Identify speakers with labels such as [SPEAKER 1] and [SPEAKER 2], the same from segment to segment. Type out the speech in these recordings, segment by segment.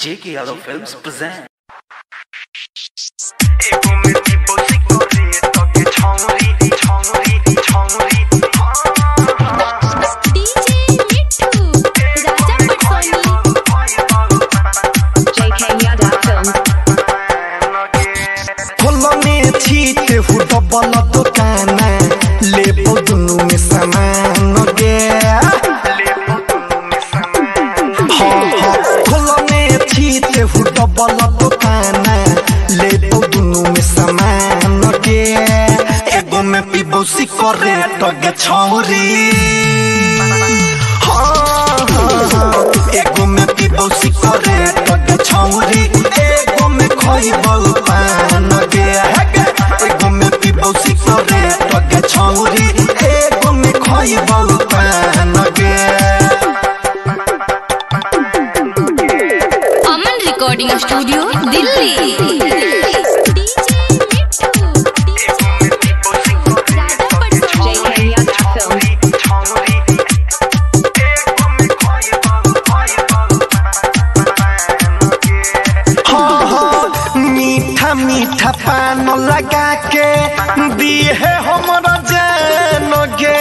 [SPEAKER 1] J.K. Yadav Films present.
[SPEAKER 2] Double दुकान ले दुनू में सामान गे खोलने थी तेहू डबल दुकान ले दुनू में सामान गे एगो में पीबो सिगरेट गे छौरी एगो में पीबो सिगरेट गे छौरी एगो में खइबो पान गे एगो में पीबो सिगरेट गे छौरी एगो में खइबो पान गे।
[SPEAKER 3] Aman recording studio Delhi.
[SPEAKER 2] मीठा पान लगा के दिए है हमरा जान गे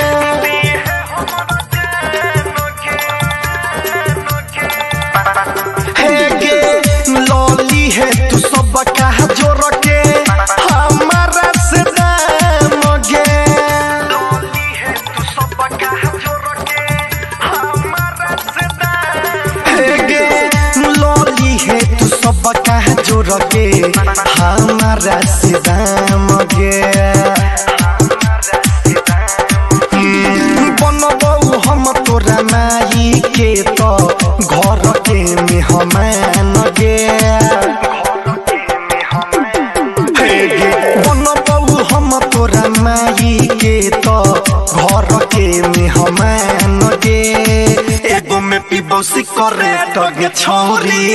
[SPEAKER 2] हे गे लौली है तू सब कहा जोर के हमारा से दाम गे लौली है तू सब कहा जोर के हमारा से दाम हे गे लौली है तू सब कहा जोर के हमारा से दाम गे बनबौ हम तोरा माई के तो घर के मेहमान गे बनबौ हम तोरा माई के तो घर के मेहमान गे एगो में पीबो सिगरेट गे छौरी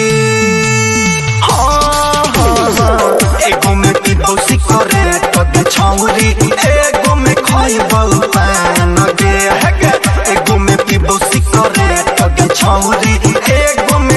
[SPEAKER 2] एगो में पीबो सिगरेट गे छौरी एगो में खइबो पान गे एगो में पीबो सिगरेट गे छौरी एगो में